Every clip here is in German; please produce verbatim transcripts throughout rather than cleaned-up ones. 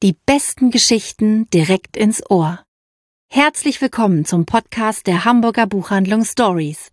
Die besten Geschichten direkt ins Ohr. Herzlich willkommen zum Podcast der Hamburger Buchhandlung Stories.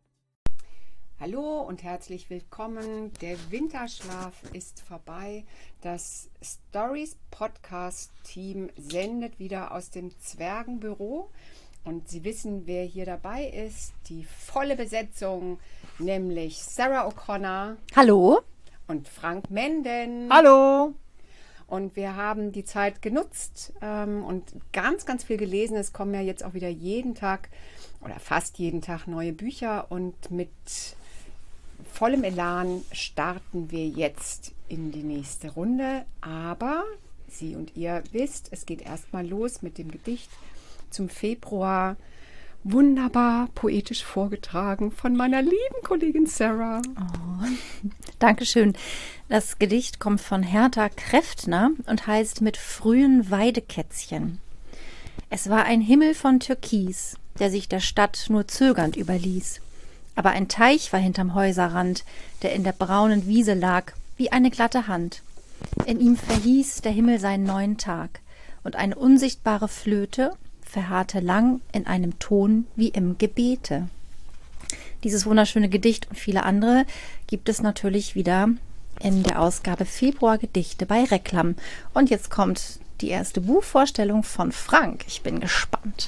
Hallo und herzlich willkommen. Der Winterschlaf ist vorbei. Das Stories Podcast Team sendet wieder aus dem Zwergenbüro. Und Sie wissen, wer hier dabei ist. Die volle Besetzung, nämlich Sarah O'Connor. Hallo. Und Frank Menden. Hallo. Und wir haben die Zeit genutzt ähm, und ganz, ganz viel gelesen. Es kommen ja jetzt auch wieder jeden Tag oder fast jeden Tag neue Bücher. Und mit vollem Elan starten wir jetzt in die nächste Runde. Aber Sie und ihr wisst, es geht erstmal los mit dem Gedicht zum Februar. Wunderbar poetisch vorgetragen von meiner lieben Kollegin Sarah. Oh, Dankeschön. Das Gedicht kommt von Hertha Kräftner und heißt Mit frühen Weidekätzchen. Es war ein Himmel von Türkis, der sich der Stadt nur zögernd überließ. Aber ein Teich war hinterm Häuserrand, der in der braunen Wiese lag, wie eine glatte Hand. In ihm verhieß der Himmel seinen neuen Tag, und eine unsichtbare Flöte verharrte lang in einem Ton wie im Gebete. Dieses wunderschöne Gedicht und viele andere gibt es natürlich wieder in der Ausgabe Februar Gedichte bei Reklam. Und jetzt kommt die erste Buchvorstellung von Frank. Ich bin gespannt.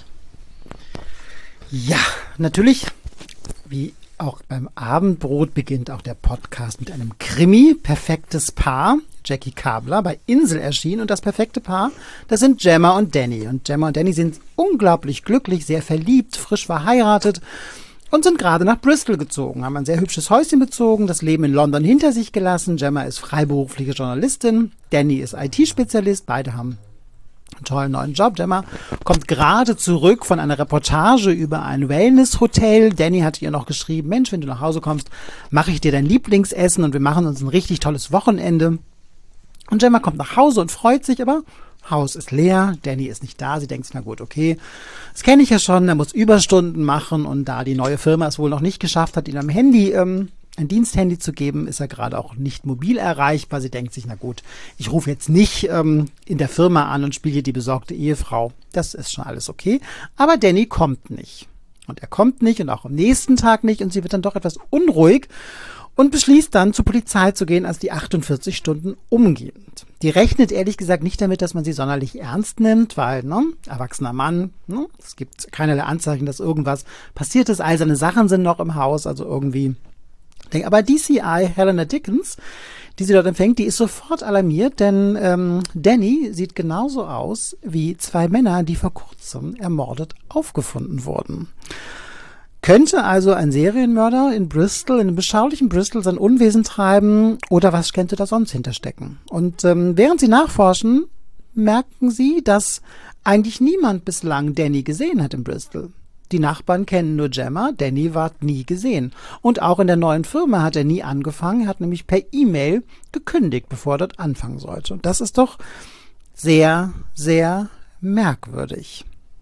Ja, natürlich, wie auch beim Abendbrot beginnt auch der Podcast mit einem Krimi, Perfektes Paar. Jackie Kabler bei Insel erschienen und das perfekte Paar, das sind Gemma und Danny. Und Gemma und Danny sind unglaublich glücklich, sehr verliebt, frisch verheiratet und sind gerade nach Bristol gezogen, haben ein sehr hübsches Häuschen bezogen, das Leben in London hinter sich gelassen. Gemma ist freiberufliche Journalistin, Danny ist I T-Spezialist, beide haben einen tollen neuen Job. Gemma kommt gerade zurück von einer Reportage über ein Wellness-Hotel. Danny hat ihr noch geschrieben, Mensch, wenn du nach Hause kommst, mache ich dir dein Lieblingsessen und wir machen uns ein richtig tolles Wochenende. Und Gemma kommt nach Hause und freut sich, aber Haus ist leer, Danny ist nicht da. Sie denkt sich, na gut, okay, das kenne ich ja schon, er muss Überstunden machen und da die neue Firma es wohl noch nicht geschafft hat, ihm am Handy ähm, ein Diensthandy zu geben, ist er gerade auch nicht mobil erreichbar. Sie denkt sich, na gut, ich rufe jetzt nicht ähm, in der Firma an und spiele hier die besorgte Ehefrau. Das ist schon alles okay. Aber Danny kommt nicht. Und er kommt nicht und auch am nächsten Tag nicht und sie wird dann doch etwas unruhig und beschließt dann, zur Polizei zu gehen, als die achtundvierzig Stunden umgehen. Die rechnet ehrlich gesagt nicht damit, dass man sie sonderlich ernst nimmt, weil, ne, erwachsener Mann, ne, es gibt keinerlei Anzeichen, dass irgendwas passiert ist. All seine Sachen sind noch im Haus, also irgendwie. Aber D C I, Helena Dickens, die sie dort empfängt, die ist sofort alarmiert, denn ähm, Danny sieht genauso aus wie zwei Männer, die vor kurzem ermordet aufgefunden wurden. Könnte also ein Serienmörder in Bristol, in einem beschaulichen Bristol, sein Unwesen treiben oder was könnte da sonst hinterstecken? Und ähm, während sie nachforschen, merken sie, dass eigentlich niemand bislang Danny gesehen hat in Bristol. Die Nachbarn kennen nur Gemma, Danny war nie gesehen. Und auch in der neuen Firma hat er nie angefangen, er hat nämlich per E-Mail gekündigt, bevor er dort anfangen sollte. Und das ist doch sehr, sehr merkwürdig.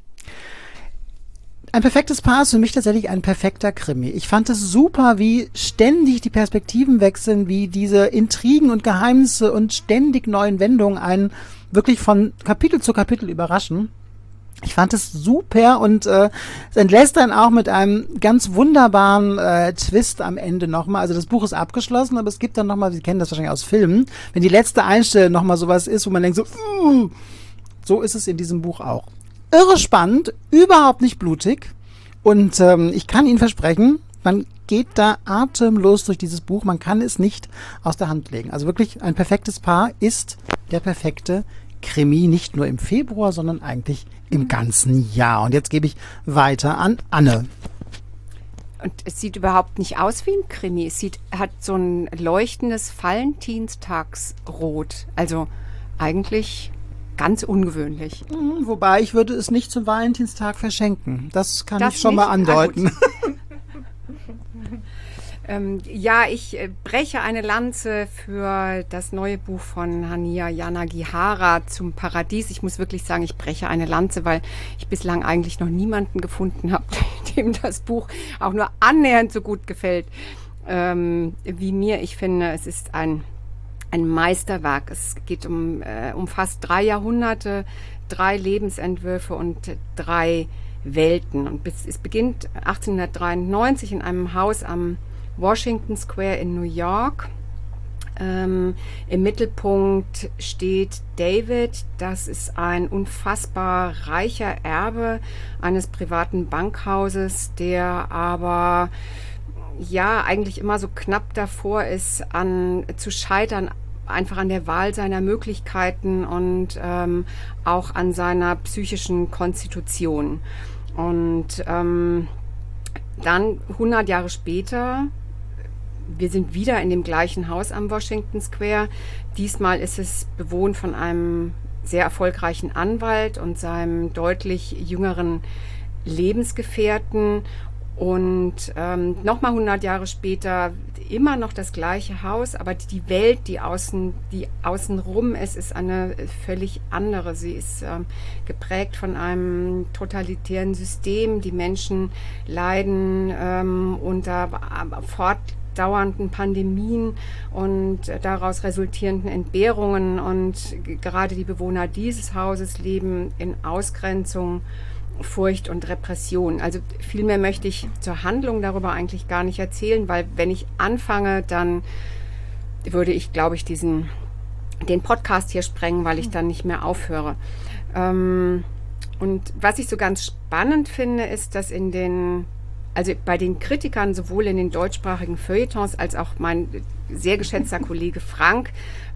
Ein perfektes Paar ist für mich tatsächlich ein perfekter Krimi. Ich fand es super, wie ständig die Perspektiven wechseln, wie diese Intrigen und Geheimnisse und ständig neuen Wendungen einen wirklich von Kapitel zu Kapitel überraschen. Ich fand es super und äh, es entlässt dann auch mit einem ganz wunderbaren äh, Twist am Ende nochmal. Also das Buch ist abgeschlossen, aber es gibt dann nochmal, Sie kennen das wahrscheinlich aus Filmen, wenn die letzte Einstellung nochmal sowas ist, wo man denkt so, uh, so ist es in diesem Buch auch. Irre spannend, überhaupt nicht blutig und ähm, ich kann Ihnen versprechen, man geht da atemlos durch dieses Buch, man kann es nicht aus der Hand legen. Also wirklich ein perfektes Paar ist der perfekte Krimi, nicht nur im Februar, sondern eigentlich im ganzen Jahr. Und jetzt gebe ich weiter an Anne. Und es sieht überhaupt nicht aus wie ein Krimi. Es sieht, hat so ein leuchtendes Valentinstagsrot. Also eigentlich ganz ungewöhnlich. Mhm, wobei ich würde es nicht zum Valentinstag verschenken. Das kann das ich schon nicht? mal andeuten. Ah, ähm, ja, ich äh, breche eine Lanze für das neue Buch von Hania Yanagihara zum Paradies. Ich muss wirklich sagen, ich breche eine Lanze, weil ich bislang eigentlich noch niemanden gefunden habe, dem das Buch auch nur annähernd so gut gefällt ähm, wie mir. Ich finde, es ist ein ein Meisterwerk. Es geht um, äh, um fast drei Jahrhunderte, drei Lebensentwürfe und drei Welten. Und bis, es beginnt achtzehnhundertdreiundneunzig in einem Haus am Washington Square in New York. Ähm, im Mittelpunkt steht David. Das ist ein unfassbar reicher Erbe eines privaten Bankhauses, der aber ja eigentlich immer so knapp davor ist, an zu scheitern, einfach an der Wahl seiner Möglichkeiten und ähm, auch an seiner psychischen Konstitution. Und ähm, dann hundert Jahre später, wir sind wieder in dem gleichen Haus am Washington Square. Diesmal ist es bewohnt von einem sehr erfolgreichen Anwalt und seinem deutlich jüngeren Lebensgefährten. Und ähm, nochmal hundert Jahre später immer noch das gleiche Haus, aber die Welt, die außen, die außenrum ist, ist eine völlig andere. Sie ist ähm, geprägt von einem totalitären System. Die Menschen leiden ähm, unter fortdauernden Pandemien und daraus resultierenden Entbehrungen. Und gerade die Bewohner dieses Hauses leben in Ausgrenzung, Furcht und Repression. Also viel mehr möchte ich zur Handlung darüber eigentlich gar nicht erzählen, weil wenn ich anfange, dann würde ich, glaube ich, diesen, den Podcast hier sprengen, weil ich dann nicht mehr aufhöre. Ähm, und was ich so ganz spannend finde, ist, dass in den, also bei den Kritikern, sowohl in den deutschsprachigen Feuilletons als auch mein sehr geschätzter Kollege Frank,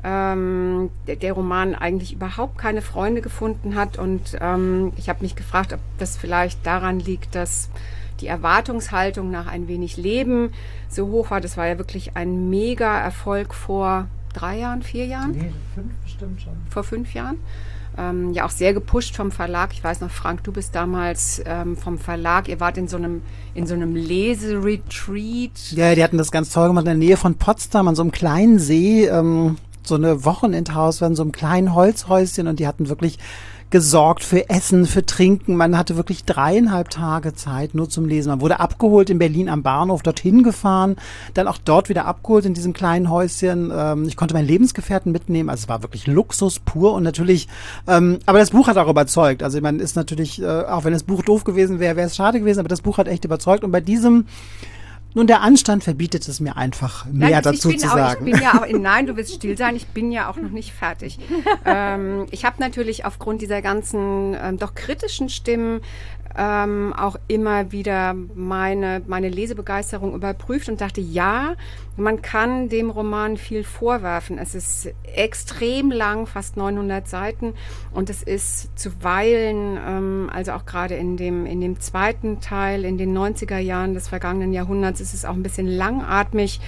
ähm, der, der Roman eigentlich überhaupt keine Freunde gefunden hat. Und ähm, ich habe mich gefragt, ob das vielleicht daran liegt, dass die Erwartungshaltung nach ein wenig Leben so hoch war. Das war ja wirklich ein Mega-Erfolg vor drei Jahren, vier Jahren? Nee, fünf bestimmt schon. Vor fünf Jahren. Ähm, ja, auch sehr gepusht vom Verlag. Ich weiß noch, Frank, du bist damals ähm, vom Verlag, ihr wart in so einem, in so einem Leseretreat. Ja, die hatten das ganz toll gemacht in der Nähe von Potsdam, an so einem kleinen See, ähm, so eine Wochenendhaus, in so einem kleinen Holzhäuschen, und die hatten wirklich gesorgt für Essen, für Trinken. Man hatte wirklich dreieinhalb Tage Zeit nur zum Lesen. Man wurde abgeholt in Berlin am Bahnhof, dorthin gefahren, dann auch dort wieder abgeholt in diesem kleinen Häuschen. Ähm, ich konnte meinen Lebensgefährten mitnehmen, also es war wirklich Luxus pur und natürlich, ähm, aber das Buch hat auch überzeugt. Also man ist natürlich, äh, auch wenn das Buch doof gewesen wäre, wäre es schade gewesen, aber das Buch hat echt überzeugt, und bei diesem nun, der Anstand verbietet es mir einfach, mehr nein, dazu zu auch, sagen. Ich bin ja auch, nein, du willst still sein, ich bin ja auch noch nicht fertig. ähm, ich habe natürlich aufgrund dieser ganzen ähm, doch kritischen Stimmen ähm, auch immer wieder meine, meine Lesebegeisterung überprüft und dachte, ja, man kann dem Roman viel vorwerfen. Es ist extrem lang, fast neunhundert Seiten, und es ist zuweilen, ähm, also auch gerade in dem, in dem zweiten Teil, in den neunziger Jahren des vergangenen Jahrhunderts, ist es auch ein bisschen langatmig.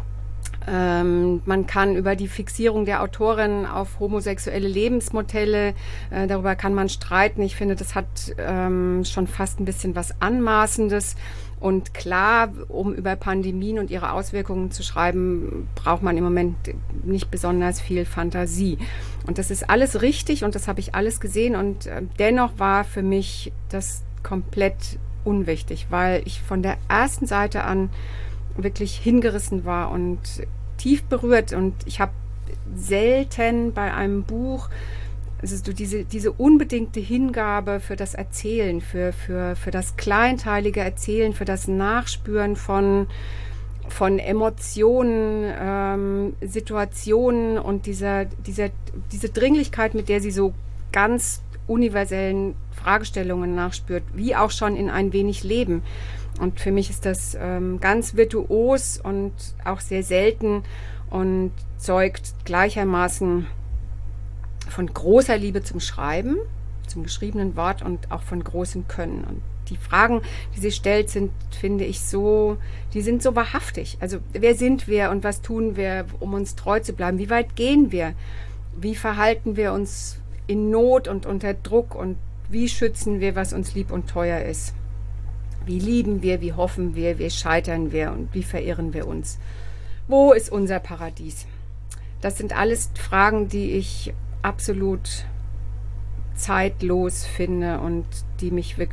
Ähm, man kann über die Fixierung der Autorin auf homosexuelle Lebensmodelle, äh, darüber kann man streiten. Ich finde, das hat ähm, schon fast ein bisschen was Anmaßendes. Und klar, um über Pandemien und ihre Auswirkungen zu schreiben, braucht man im Moment nicht besonders viel Fantasie. Und das ist alles richtig und das habe ich alles gesehen. Und äh, dennoch war für mich das komplett unwichtig, weil ich von der ersten Seite an wirklich hingerissen war und tief berührt. Und ich habe selten bei einem Buch, also so diese, diese unbedingte Hingabe für das Erzählen, für, für, für das kleinteilige Erzählen, für das Nachspüren von, von Emotionen, ähm, Situationen und dieser, dieser, diese Dringlichkeit, mit der sie so ganz universellen Fragestellungen nachspürt, wie auch schon in Ein wenig Leben. Und für mich ist das ähm, ganz virtuos und auch sehr selten und zeugt gleichermaßen von großer Liebe zum Schreiben, zum geschriebenen Wort und auch von großem Können. Und die Fragen, die sie stellt, sind, finde ich, so, die sind so wahrhaftig. Also wer sind wir und was tun wir, um uns treu zu bleiben? Wie weit gehen wir? Wie verhalten wir uns in Not und unter Druck? Und wie schützen wir, was uns lieb und teuer ist? Wie lieben wir, wie hoffen wir, wie scheitern wir und wie verirren wir uns? Wo ist unser Paradies? Das sind alles Fragen, die ich absolut zeitlos finde und die mich wirklich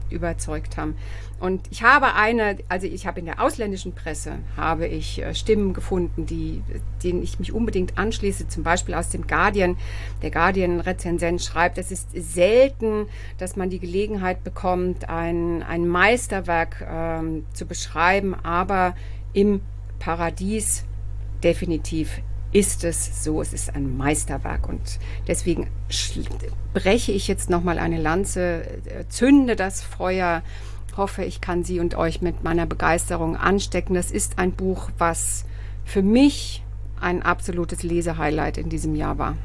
überzeugt haben. Und ich habe eine, also ich habe in der ausländischen Presse, habe ich äh, Stimmen gefunden, die, denen ich mich unbedingt anschließe, zum Beispiel aus dem Guardian. Der Guardian-Rezensent schreibt, es ist selten, dass man die Gelegenheit bekommt, ein, ein Meisterwerk ähm, zu beschreiben, aber im Paradies definitiv ist es so, es ist ein Meisterwerk und deswegen breche ich jetzt nochmal eine Lanze, zünde das Feuer, hoffe, ich kann Sie und euch mit meiner Begeisterung anstecken. Das ist ein Buch, was für mich ein absolutes Lesehighlight in diesem Jahr war.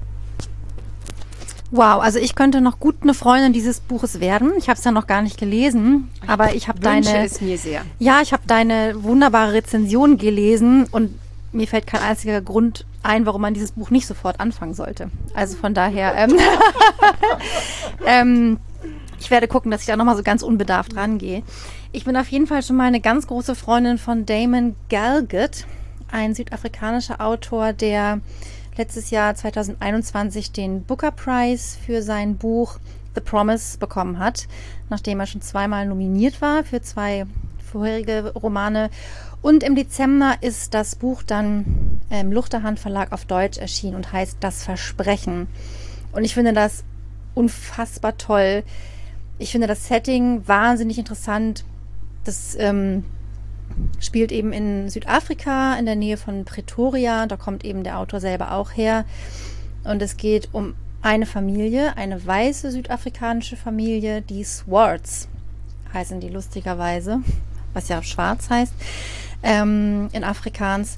Wow, also ich könnte noch gut eine Freundin dieses Buches werden. Ich habe es ja noch gar nicht gelesen, aber ich habe deine... Ich wünsche es mir sehr. Ja, ich habe deine wunderbare Rezension gelesen und mir fällt kein einziger Grund ein, warum man dieses Buch nicht sofort anfangen sollte. Also von daher, ähm, ähm, ich werde gucken, dass ich da nochmal so ganz unbedarft rangehe. Ich bin auf jeden Fall schon mal eine ganz große Freundin von Damon Galgut, ein südafrikanischer Autor, der letztes Jahr zwanzig einundzwanzig den Booker Prize für sein Buch The Promise bekommen hat, nachdem er schon zweimal nominiert war für zwei vorherige Romane. Und im Dezember ist das Buch dann im Luchterhand Verlag auf Deutsch erschienen und heißt Das Versprechen. Und ich finde das unfassbar toll. Ich finde das Setting wahnsinnig interessant. Das ähm, spielt eben in Südafrika, in der Nähe von Pretoria. Da kommt eben der Autor selber auch her. Und es geht um eine Familie, eine weiße südafrikanische Familie, die Swarts heißen die lustigerweise, was ja schwarz heißt. Ähm, in Afrikaans.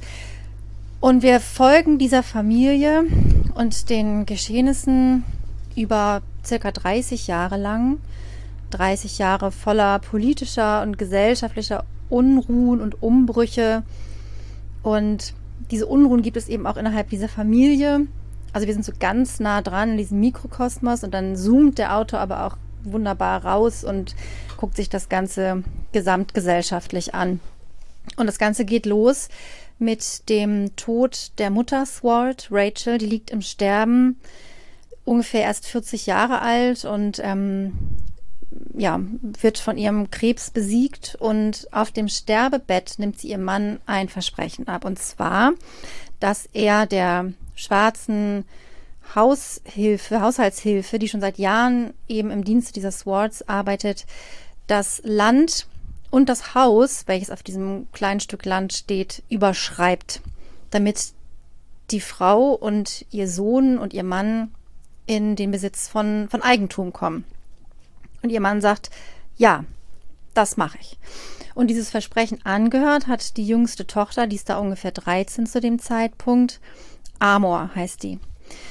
Und wir folgen dieser Familie und den Geschehnissen über circa dreißig Jahre lang. dreißig Jahre voller politischer und gesellschaftlicher Unruhen und Umbrüche. Und diese Unruhen gibt es eben auch innerhalb dieser Familie. Also wir sind so ganz nah dran in diesem Mikrokosmos und dann zoomt der Autor aber auch wunderbar raus und guckt sich das Ganze gesamtgesellschaftlich an. Und das Ganze geht los mit dem Tod der Mutter Swart, Rachel, die liegt im Sterben, ungefähr erst vierzig Jahre alt und ähm, ja, wird von ihrem Krebs besiegt und auf dem Sterbebett nimmt sie ihrem Mann ein Versprechen ab. Und zwar, dass er der schwarzen Haushilfe, Haushaltshilfe, die schon seit Jahren eben im Dienste dieser Swarts arbeitet, das Land und das Haus, welches auf diesem kleinen Stück Land steht, überschreibt, damit die Frau und ihr Sohn und ihr Mann in den Besitz von, von Eigentum kommen. Und ihr Mann sagt, ja, das mache ich. Und dieses Versprechen angehört hat die jüngste Tochter, die ist da ungefähr dreizehn zu dem Zeitpunkt. Amor heißt die.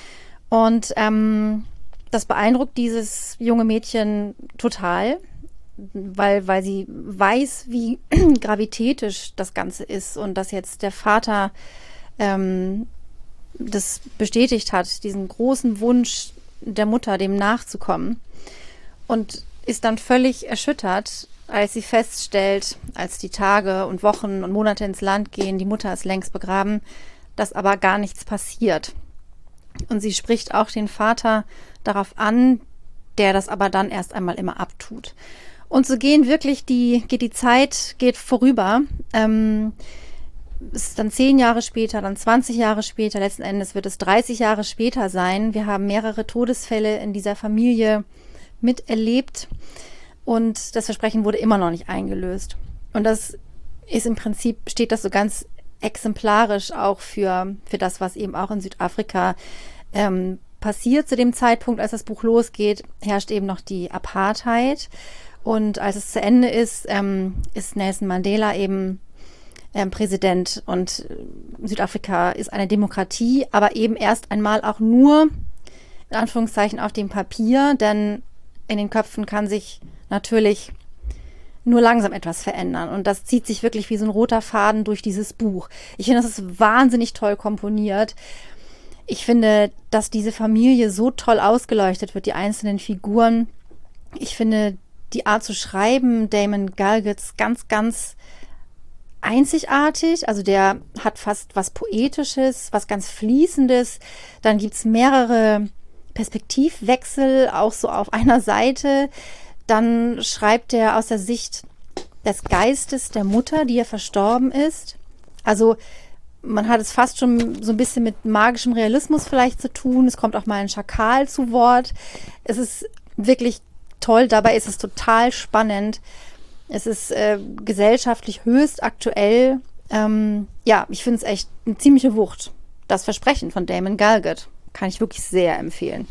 Und ähm, das beeindruckt dieses junge Mädchen total, weil, weil sie weiß, wie gravitätisch das Ganze ist und dass jetzt der Vater ähm, das bestätigt hat, diesen großen Wunsch der Mutter, dem nachzukommen. Und ist dann völlig erschüttert, als sie feststellt, als die Tage und Wochen und Monate ins Land gehen, die Mutter ist längst begraben, dass aber gar nichts passiert. Und sie spricht auch den Vater darauf an, der das aber dann erst einmal immer abtut. Und so gehen wirklich die, geht die Zeit, geht vorüber. Ähm, es ist dann zehn Jahre später, dann zwanzig Jahre später, letzten Endes wird es dreißig Jahre später sein. Wir haben mehrere Todesfälle in dieser Familie miterlebt und das Versprechen wurde immer noch nicht eingelöst. Und das ist im Prinzip, steht das so ganz exemplarisch auch für, für das, was eben auch in Südafrika ähm, passiert. Zu dem Zeitpunkt, als das Buch losgeht, herrscht eben noch die Apartheid. Und als es zu Ende ist, ähm, ist Nelson Mandela eben ähm, Präsident. Und Südafrika ist eine Demokratie, aber eben erst einmal auch nur, in Anführungszeichen, auf dem Papier, denn in den Köpfen kann sich natürlich nur langsam etwas verändern. Und das zieht sich wirklich wie so ein roter Faden durch dieses Buch. Ich finde, das ist wahnsinnig toll komponiert. Ich finde, dass diese Familie so toll ausgeleuchtet wird, die einzelnen Figuren. Ich finde, die Art zu schreiben, Damon Galguts, ganz, ganz einzigartig. Also der hat fast was Poetisches, was ganz Fließendes. Dann gibt's mehrere Perspektivwechsel, auch so auf einer Seite. dann schreibt er aus der Sicht des Geistes der Mutter, die ja verstorben ist. Also man hat es fast schon so ein bisschen mit magischem Realismus vielleicht zu tun. Es kommt auch mal ein Schakal zu Wort. Es ist wirklich toll. Dabei ist es total spannend. Es ist äh, gesellschaftlich höchst aktuell. Ähm, ja, ich finde es echt eine ziemliche Wucht. Das Versprechen von Damon Galgut kann ich wirklich sehr empfehlen.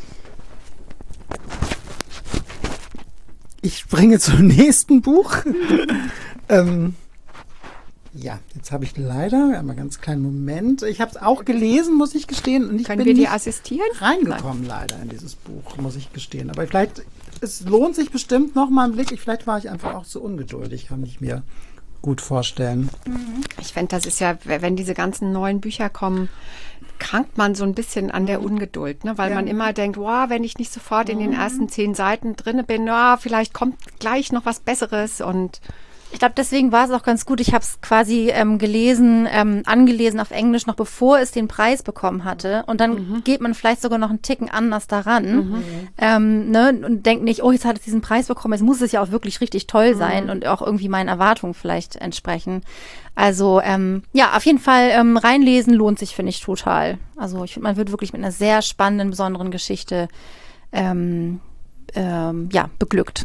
Ich springe zum nächsten Buch. ähm, ja, jetzt habe ich leider, einmal ganz kleinen Moment. Ich habe es auch gelesen, muss ich gestehen. Und ich Können bin wir dir nicht assistieren? reingekommen leider in dieses Buch, muss ich gestehen. Aber vielleicht, es lohnt sich bestimmt noch mal einen Blick. Ich, vielleicht war ich einfach auch zu ungeduldig, kann ich mir gut vorstellen. Ich finde, das ist ja, wenn diese ganzen neuen Bücher kommen, krankt man so ein bisschen an der Ungeduld, ne? Weil Ja. man immer denkt, wow, wenn ich nicht sofort in den ersten zehn Seiten drin bin, oh, vielleicht kommt gleich noch was Besseres und Ich glaube, deswegen war es auch ganz gut. Ich habe es quasi ähm, gelesen, ähm, angelesen auf Englisch, noch bevor es den Preis bekommen hatte. Und dann mhm. geht man vielleicht sogar noch einen Ticken anders daran. Mhm. Ähm, ne? Und denkt nicht, oh, jetzt hat es diesen Preis bekommen, jetzt muss es ja auch wirklich richtig toll sein mhm. und auch irgendwie meinen Erwartungen vielleicht entsprechen. Also ähm, ja, auf jeden Fall ähm, reinlesen lohnt sich, finde ich, total. Also ich finde, man wird wirklich mit einer sehr spannenden, besonderen Geschichte ähm, ähm, ja, beglückt.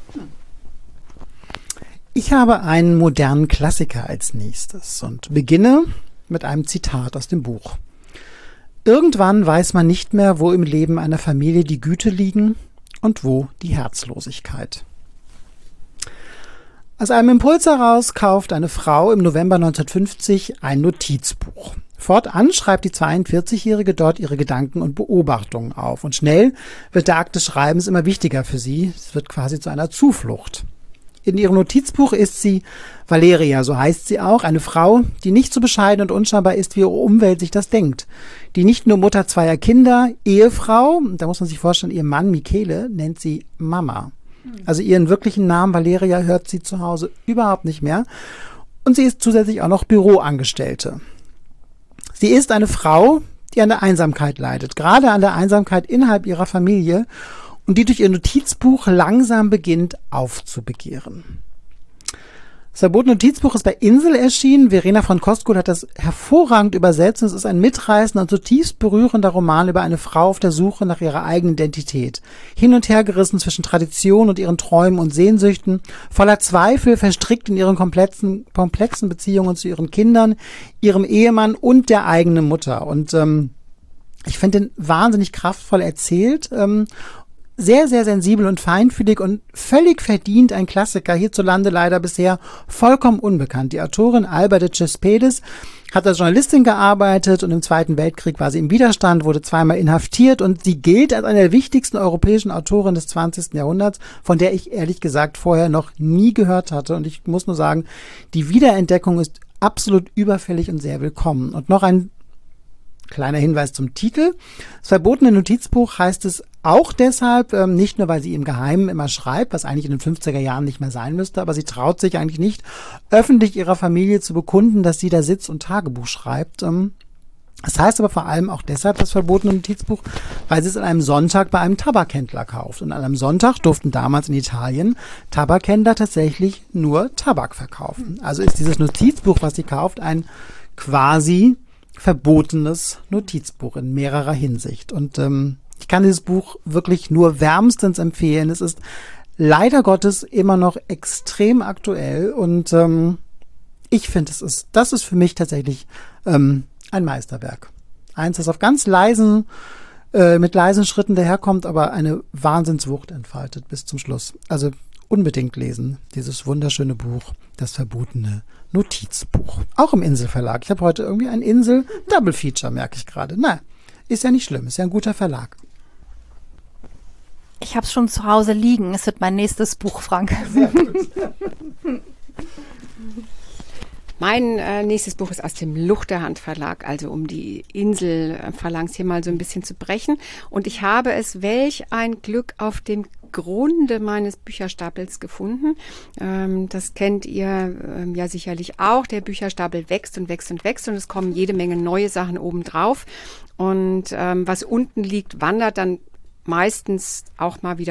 Ich habe einen modernen Klassiker als nächstes und beginne mit einem Zitat aus dem Buch. Irgendwann weiß man nicht mehr, wo im Leben einer Familie die Güte liegen und wo die Herzlosigkeit. Aus einem Impuls heraus kauft eine Frau im November neunzehnhundertfünfzig ein Notizbuch. Fortan schreibt die zweiundvierzigjährige dort ihre Gedanken und Beobachtungen auf. Und schnell wird der Akt des Schreibens immer wichtiger für sie. Es wird quasi zu einer Zuflucht. In ihrem Notizbuch ist sie Valeria, so heißt sie auch, eine Frau, die nicht so bescheiden und unscheinbar ist, wie ihre Umwelt sich das denkt. Die nicht nur Mutter zweier Kinder, Ehefrau, da muss man sich vorstellen, ihr Mann Michele nennt sie Mama. Also ihren wirklichen Namen Valeria hört sie zu Hause überhaupt nicht mehr. Und sie ist zusätzlich auch noch Büroangestellte. Sie ist eine Frau, die an der Einsamkeit leidet, gerade an der Einsamkeit innerhalb ihrer Familie und die durch ihr Notizbuch langsam beginnt aufzubegehren. Das verbotene Notizbuch ist bei Insel erschienen. Verena von Koskuhl hat das hervorragend übersetzt. Es ist ein mitreißender und zutiefst berührender Roman über eine Frau auf der Suche nach ihrer eigenen Identität. Hin und her gerissen zwischen Tradition und ihren Träumen und Sehnsüchten, voller Zweifel, verstrickt in ihren komplexen, komplexen Beziehungen zu ihren Kindern, ihrem Ehemann und der eigenen Mutter. Und ähm, ich finde den wahnsinnig kraftvoll erzählt. Ähm, Sehr, sehr sensibel und feinfühlig und völlig verdient ein Klassiker, hierzulande leider bisher vollkommen unbekannt. Die Autorin Alba de Cespedes hat als Journalistin gearbeitet und im Zweiten Weltkrieg war sie im Widerstand, wurde zweimal inhaftiert und sie gilt als eine der wichtigsten europäischen Autoren des zwanzigsten Jahrhunderts, von der ich ehrlich gesagt vorher noch nie gehört hatte. Und ich muss nur sagen, die Wiederentdeckung ist absolut überfällig und sehr willkommen. Und noch ein kleiner Hinweis zum Titel. Das verbotene Notizbuch heißt es auch deshalb, ähm, nicht nur, weil sie im Geheimen immer schreibt, was eigentlich in den fünfziger Jahren nicht mehr sein müsste, aber sie traut sich eigentlich nicht, öffentlich ihrer Familie zu bekunden, dass sie da sitzt und Tagebuch schreibt. Ähm, das heißt aber vor allem auch deshalb das verbotene Notizbuch, weil sie es an einem Sonntag bei einem Tabakhändler kauft. Und an einem Sonntag durften damals in Italien Tabakhändler tatsächlich nur Tabak verkaufen. Also ist dieses Notizbuch, was sie kauft, ein quasi verbotenes Notizbuch in mehrerer Hinsicht. Und ähm, ich kann dieses Buch wirklich nur wärmstens empfehlen. Es ist leider Gottes immer noch extrem aktuell und ähm, ich finde, es ist, das ist für mich tatsächlich ähm, ein Meisterwerk. Eins, das auf ganz leisen, äh, mit leisen Schritten daherkommt, aber eine Wahnsinnswucht entfaltet bis zum Schluss. Also unbedingt lesen, dieses wunderschöne Buch, das verbotene Notizbuch. Auch im Insel-Verlag. Ich habe heute irgendwie ein Insel-Double-Feature, merke ich gerade. Na, ist ja nicht schlimm, ist ja ein guter Verlag. Ich habe es schon zu Hause liegen. Es wird mein nächstes Buch, Frank. Sehr gut. Mein äh, nächstes Buch ist aus dem Luchterhand Verlag, also um die Insel-Phalanx hier mal so ein bisschen zu brechen. Und ich habe es, welch ein Glück, auf dem Grunde meines Bücherstapels gefunden. Ähm, das kennt ihr ähm, ja sicherlich auch. Der Bücherstapel wächst und wächst und wächst und es kommen jede Menge neue Sachen obendrauf. Und ähm, was unten liegt, wandert dann meistens auch mal wieder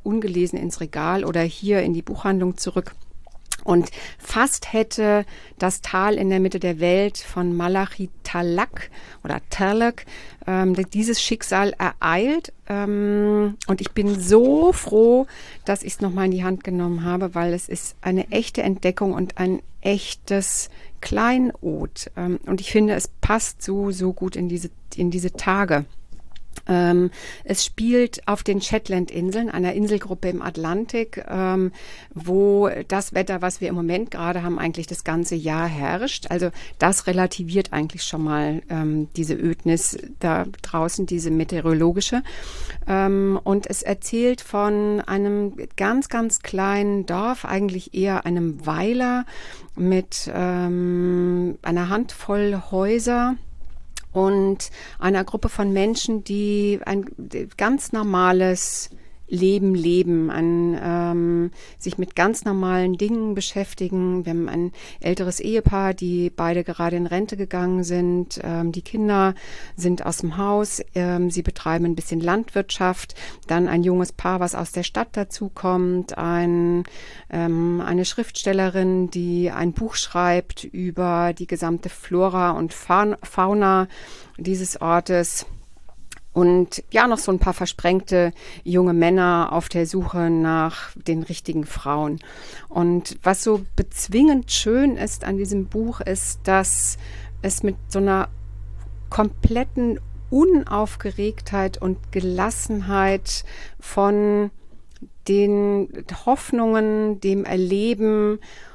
ungelesen ins Regal oder hier in die Buchhandlung zurück. Und fast hätte das Tal in der Mitte der Welt von Malachi Talak oder Talak ähm, dieses Schicksal ereilt. Ähm, und ich bin so froh, dass ich es nochmal in die Hand genommen habe, weil es ist eine echte Entdeckung und ein echtes Kleinod. Ähm, und ich finde, es passt so, so gut in diese, in diese Tage. Ähm, es spielt auf den Shetland-Inseln, einer Inselgruppe im Atlantik, ähm, wo das Wetter, was wir im Moment gerade haben, eigentlich das ganze Jahr herrscht. Also das relativiert eigentlich schon mal ähm, diese Ödnis da draußen, diese meteorologische. Ähm, und es erzählt von einem ganz, ganz kleinen Dorf, eigentlich eher einem Weiler mit ähm, einer Handvoll Häuser und einer Gruppe von Menschen, die ein ganz normales Leben leben, an ähm, sich mit ganz normalen Dingen beschäftigen. Wir haben ein älteres Ehepaar, die beide gerade in Rente gegangen sind. Ähm, die Kinder sind aus dem Haus. Ähm, sie betreiben ein bisschen Landwirtschaft. Dann ein junges Paar, was aus der Stadt dazukommt. Ein, ähm, eine Schriftstellerin, die ein Buch schreibt über die gesamte Flora und Fauna dieses Ortes. Und ja, noch so ein paar versprengte junge Männer auf der Suche nach den richtigen Frauen. Und was so bezwingend schön ist an diesem Buch, ist, dass es mit so einer kompletten Unaufgeregtheit und Gelassenheit von den Hoffnungen, dem Erleben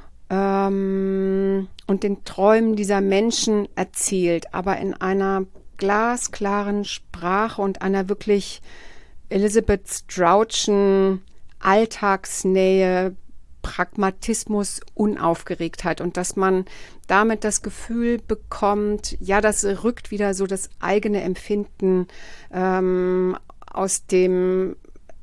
ähm, und den Träumen dieser Menschen erzählt, aber in einer glasklaren Sprache und einer wirklich Elizabeth Stroudschen Alltagsnähe, Pragmatismus, Unaufgeregtheit und dass man damit das Gefühl bekommt, ja, das rückt wieder so das eigene Empfinden ähm, aus dem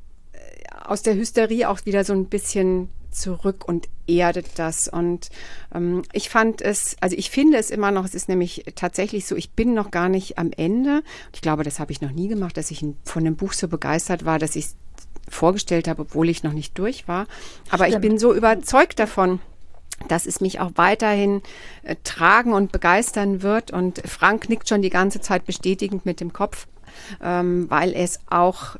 aus der Hysterie auch wieder so ein bisschen zurück und erdet das. Und ähm, ich fand es, also ich finde es immer noch, es ist nämlich tatsächlich so, ich bin noch gar nicht am Ende. Und ich glaube, das habe ich noch nie gemacht, dass ich von dem Buch so begeistert war, dass ich es vorgestellt habe, obwohl ich noch nicht durch war. Aber Stimmt. Ich bin so überzeugt davon, dass es mich auch weiterhin äh, tragen und begeistern wird. Und Frank nickt schon die ganze Zeit bestätigend mit dem Kopf, ähm, weil er es auch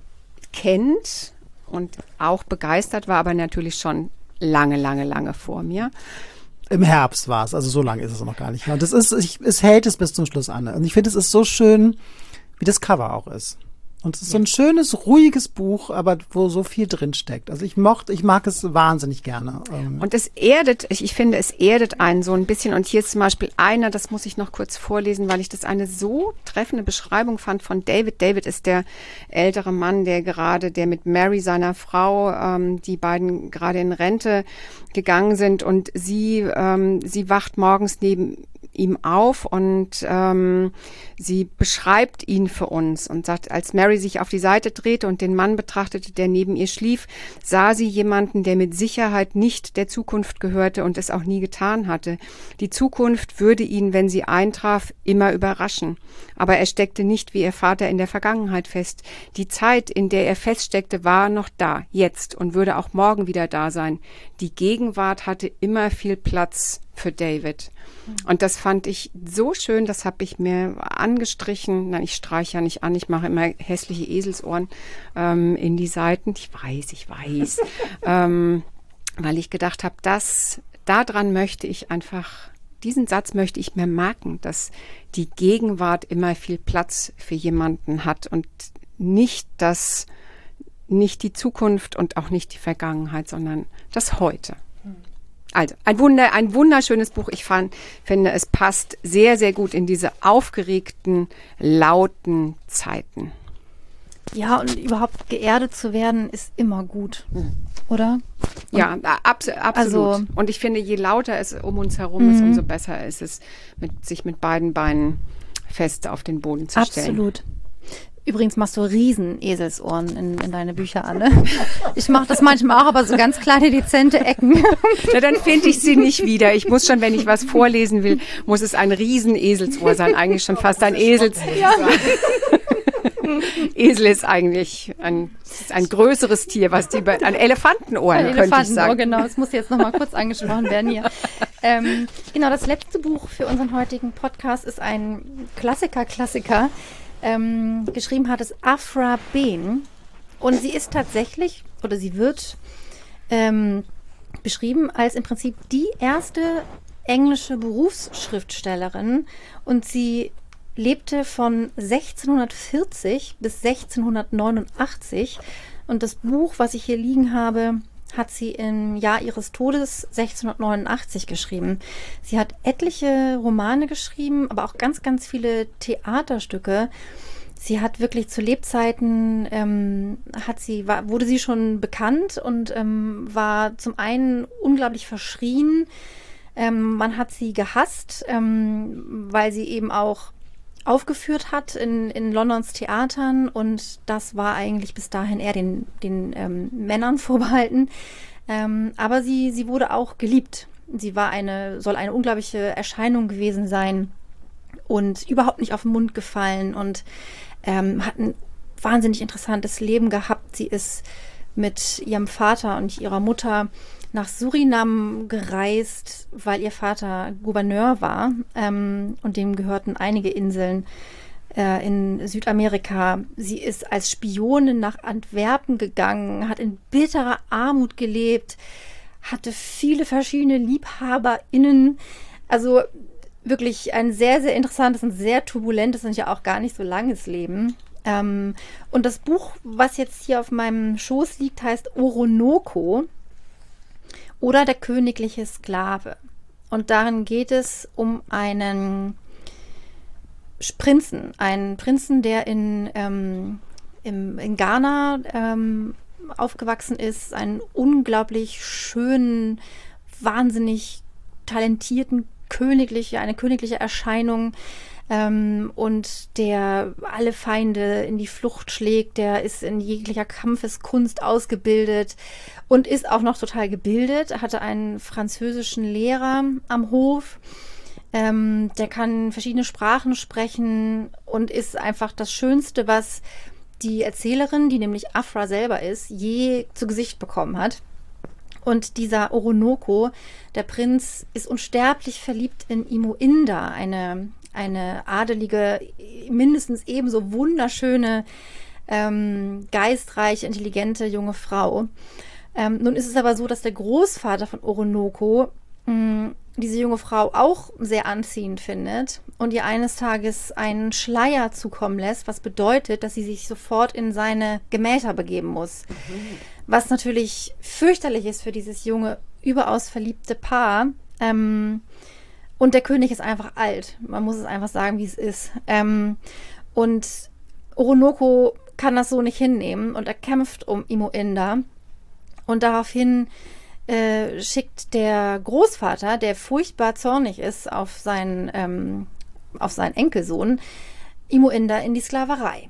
kennt und auch begeistert war, aber natürlich schon lange, lange, lange vor mir. Im Herbst war es, also so lange ist es noch gar nicht. Und das ist, ich, es hält es bis zum Schluss an. Und ich finde, es ist so schön, wie das Cover auch ist. Und es ist so ein schönes, ruhiges Buch, aber wo so viel drin steckt. Also ich mochte, ich mag es wahnsinnig gerne. Und es erdet, ich, ich finde, es erdet einen so ein bisschen. Und hier ist zum Beispiel einer, das muss ich noch kurz vorlesen, weil ich das eine so treffende Beschreibung fand von David. David ist der ältere Mann, der gerade, der mit Mary, seiner Frau, ähm, die beiden gerade in Rente gegangen sind. Und sie, ähm, sie wacht morgens neben ihm auf und ähm, sie beschreibt ihn für uns und sagt, als Mary sich auf die Seite drehte und den Mann betrachtete, der neben ihr schlief, sah sie jemanden, der mit Sicherheit nicht der Zukunft gehörte und es auch nie getan hatte. Die Zukunft würde ihn, wenn sie eintraf, immer überraschen. Aber er steckte nicht wie ihr Vater in der Vergangenheit fest. Die Zeit, in der er feststeckte, war noch da, jetzt und würde auch morgen wieder da sein. Die Gegenwart hatte immer viel Platz für David. Und das fand ich so schön, das habe ich mir angestrichen. Nein, ich streiche ja nicht an, ich mache immer hässliche Eselsohren ähm, in die Seiten. Ich weiß, ich weiß. ähm, weil ich gedacht habe, das, daran möchte ich einfach, diesen Satz möchte ich mir merken, dass die Gegenwart immer viel Platz für jemanden hat und nicht das, nicht die Zukunft und auch nicht die Vergangenheit, sondern das Heute. Also ein Wunder, ein wunderschönes Buch. Ich fand, finde, es passt sehr, sehr gut in diese aufgeregten, lauten Zeiten. Ja, und überhaupt geerdet zu werden, ist immer gut, oder? Und ja, abs- absolut. Also, und ich finde, je lauter es um uns herum ist, umso besser ist es, mit, sich mit beiden Beinen fest auf den Boden zu stellen. Absolut. Übrigens machst du riesen Eselsohren in, in deine Bücher an, ne? Ich mache das manchmal auch, aber so ganz kleine, dezente Ecken. Na, dann finde ich sie nicht wieder. Ich muss schon, wenn ich was vorlesen will, muss es ein riesen Eselsohr sein. Eigentlich schon fast ein Esels... Ja. Esel ist eigentlich ein, ist ein größeres Tier, was die bei, an Elefantenohren, Ein könnte ich Elefantenohr, sagen. genau. Das muss jetzt noch mal kurz angesprochen werden hier. Ähm, genau, das letzte Buch für unseren heutigen Podcast ist ein Klassiker, Klassiker. Ähm, geschrieben hat es Afra Behn. Und sie ist tatsächlich, oder sie wird ähm, beschrieben als im Prinzip die erste englische Berufsschriftstellerin. Und sie lebte von sechzehnhundertvierzig bis sechzehnhundertneunundachtzig. Und das Buch, was ich hier liegen habe, hat sie im Jahr ihres Todes sechzehnhundertneunundachtzig geschrieben. Sie hat etliche Romane geschrieben, aber auch ganz, ganz viele Theaterstücke. Sie hat wirklich zu Lebzeiten, ähm, hat sie, war, wurde sie schon bekannt und ähm, war zum einen unglaublich verschrien. Ähm, man hat sie gehasst, ähm, weil sie eben auch aufgeführt hat in, in Londons Theatern, und das war eigentlich bis dahin eher den, den ähm, Männern vorbehalten. Ähm, aber sie, sie wurde auch geliebt. Sie war eine, soll eine unglaubliche Erscheinung gewesen sein und überhaupt nicht auf den Mund gefallen und ähm, hat ein wahnsinnig interessantes Leben gehabt. Sie ist mit ihrem Vater und ihrer Mutter nach Surinam gereist, weil ihr Vater Gouverneur war, ähm, und dem gehörten einige Inseln äh, in Südamerika. Sie ist als Spionin nach Antwerpen gegangen, hat in bitterer Armut gelebt, hatte viele verschiedene LiebhaberInnen. Also wirklich ein sehr, sehr interessantes und sehr turbulentes und ja auch gar nicht so langes Leben. Ähm, und das Buch, was jetzt hier auf meinem Schoß liegt, heißt Oroonoko oder der königliche Sklave. Und darin geht es um einen Prinzen, einen Prinzen, der in, ähm, im, in Ghana ähm, aufgewachsen ist, einen unglaublich schönen, wahnsinnig talentierten königliche, eine königliche Erscheinung, ähm, und der alle Feinde in die Flucht schlägt, der ist in jeglicher Kampfeskunst ausgebildet und ist auch noch total gebildet. Er hatte einen französischen Lehrer am Hof, ähm, der kann verschiedene Sprachen sprechen und ist einfach das Schönste, was die Erzählerin, die nämlich Afra selber ist, je zu Gesicht bekommen hat. Und dieser Oroonoko, der Prinz, ist unsterblich verliebt in Imoinda, eine, eine adelige, mindestens ebenso wunderschöne, ähm, geistreiche, intelligente junge Frau. Ähm, nun ist es aber so, dass der Großvater von Oroonoko mh, diese junge Frau auch sehr anziehend findet und ihr eines Tages einen Schleier zukommen lässt, was bedeutet, dass sie sich sofort in seine Gemächer begeben muss. Mhm. Was natürlich fürchterlich ist für dieses junge, überaus verliebte Paar. Ähm, und der König ist einfach alt. Man muss es einfach sagen, wie es ist. Ähm, und Oroonoko kann das so nicht hinnehmen und er kämpft um Imoinda. Und daraufhin äh, schickt der Großvater, der furchtbar zornig ist auf seinen, ähm, auf seinen Enkelsohn, Imoinda in die Sklaverei.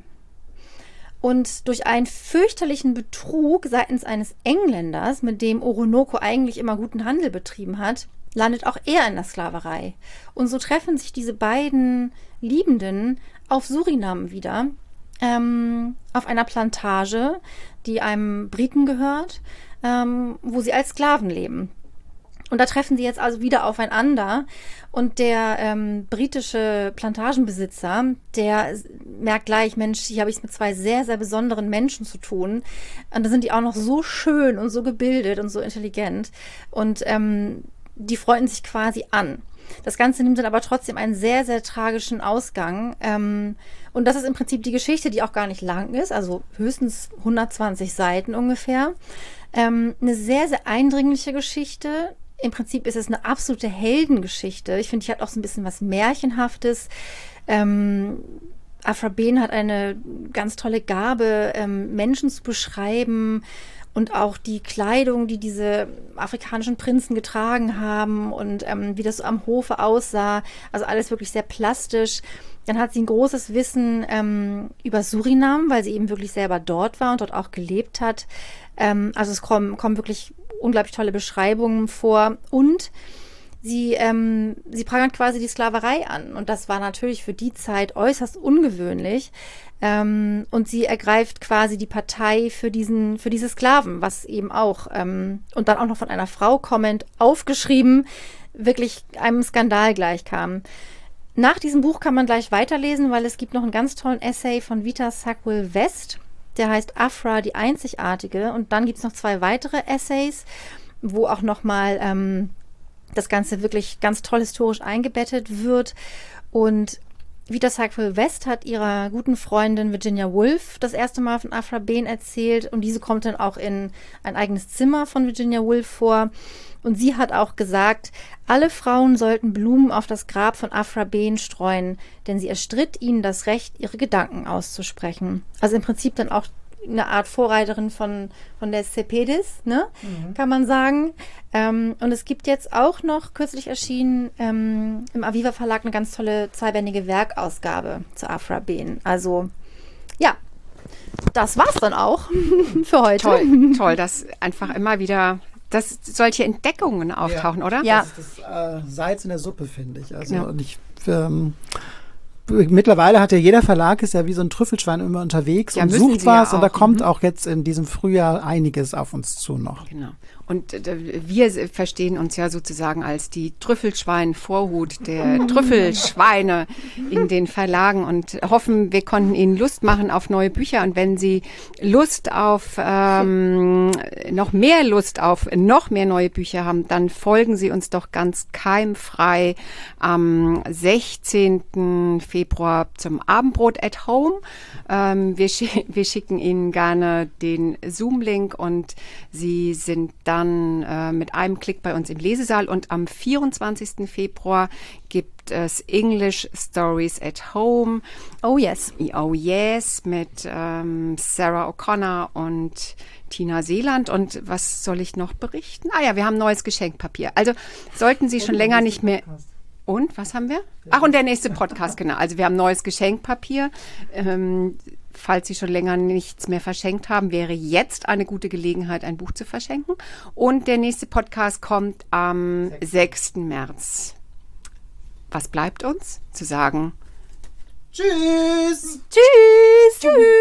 Und durch einen fürchterlichen Betrug seitens eines Engländers, mit dem Oroonoko eigentlich immer guten Handel betrieben hat, landet auch er in der Sklaverei. Und so treffen sich diese beiden Liebenden auf Surinam wieder, ähm, auf einer Plantage, die einem Briten gehört, ähm, wo sie als Sklaven leben. Und da treffen sie jetzt also wieder aufeinander. Und der ähm, britische Plantagenbesitzer, der merkt gleich, Mensch, hier habe ich es mit zwei sehr, sehr besonderen Menschen zu tun. Und da sind die auch noch so schön und so gebildet und so intelligent. Und ähm, die freunden sich quasi an. Das Ganze nimmt dann aber trotzdem einen sehr, sehr tragischen Ausgang. Ähm, und das ist im Prinzip die Geschichte, die auch gar nicht lang ist, also höchstens hundertzwanzig Seiten ungefähr. Ähm, eine sehr, sehr eindringliche Geschichte. Im Prinzip ist es eine absolute Heldengeschichte. Ich finde, die hat auch so ein bisschen was Märchenhaftes. Ähm, Afra Behn hat eine ganz tolle Gabe, ähm, Menschen zu beschreiben und auch die Kleidung, die diese afrikanischen Prinzen getragen haben und ähm, wie das so am Hofe aussah. Also alles wirklich sehr plastisch. Dann hat sie ein großes Wissen ähm, über Surinam, weil sie eben wirklich selber dort war und dort auch gelebt hat. Ähm, also es kommen, kommen wirklich unglaublich tolle Beschreibungen vor. Und Sie, ähm, sie prangert quasi die Sklaverei an. Und das war natürlich für die Zeit äußerst ungewöhnlich. Ähm, und sie ergreift quasi die Partei für diesen, für diese Sklaven, was eben auch, ähm, und dann auch noch von einer Frau kommend, aufgeschrieben, wirklich einem Skandal gleichkam. Nach diesem Buch kann man gleich weiterlesen, weil es gibt noch einen ganz tollen Essay von Vita Sackville-West. Der heißt Afra, die Einzigartige. Und dann gibt es noch zwei weitere Essays, wo auch nochmal ähm, das Ganze wirklich ganz toll historisch eingebettet wird. Und Vita Sackville-West hat ihrer guten Freundin Virginia Woolf das erste Mal von Afra Behn erzählt. Und diese kommt dann auch in ein eigenes Zimmer von Virginia Woolf vor. Und sie hat auch gesagt, alle Frauen sollten Blumen auf das Grab von Afra Behn streuen, denn sie erstritt ihnen das Recht, ihre Gedanken auszusprechen. Also im Prinzip dann auch eine Art Vorreiterin von, von der Cepedis, ne, mhm. kann man sagen. Ähm, und es gibt jetzt auch noch, kürzlich erschienen, ähm, im Aviva Verlag eine ganz tolle zweibändige Werkausgabe zu Afra Behn. Also, ja, das war's dann auch für heute. Toll, toll, dass einfach immer wieder, dass solche Entdeckungen auftauchen, ja. oder? Ja. Das ist das äh, Salz in der Suppe, finde ich. Also, ja. und ich, ähm, mittlerweile hat ja jeder Verlag, ist ja wie so ein Trüffelschwein immer unterwegs ja, und sucht was ja und da auch. kommt mhm. auch jetzt in diesem Frühjahr einiges auf uns zu noch. Genau. Und äh, wir verstehen uns ja sozusagen als die Trüffelschwein-Vorhut der Trüffelschweine in den Verlagen und hoffen, wir konnten Ihnen Lust machen auf neue Bücher. Und wenn Sie Lust auf, ähm, noch mehr Lust auf noch mehr neue Bücher haben, dann folgen Sie uns doch ganz keimfrei am sechzehnten Februar zum Abendbrot at Home. Ähm, wir, sch- wir schicken Ihnen gerne den Zoom-Link und Sie sind dann äh, mit einem Klick bei uns im Lesesaal. Und am vierundzwanzigsten Februar gibt es English Stories at Home. Oh yes. Oh yes, mit ähm, Sarah O'Connor und Tina Seeland. Und was soll ich noch berichten? Ah ja, wir haben neues Geschenkpapier. Also sollten Sie schon länger nicht mehr... Und, was haben wir? Ach, und der nächste Podcast, genau. Also wir haben neues Geschenkpapier. Ähm, falls Sie schon länger nichts mehr verschenkt haben, wäre jetzt eine gute Gelegenheit, ein Buch zu verschenken. Und der nächste Podcast kommt am sechsten März. Was bleibt uns? Zu sagen... Tschüss! Tschüss! Tschüss!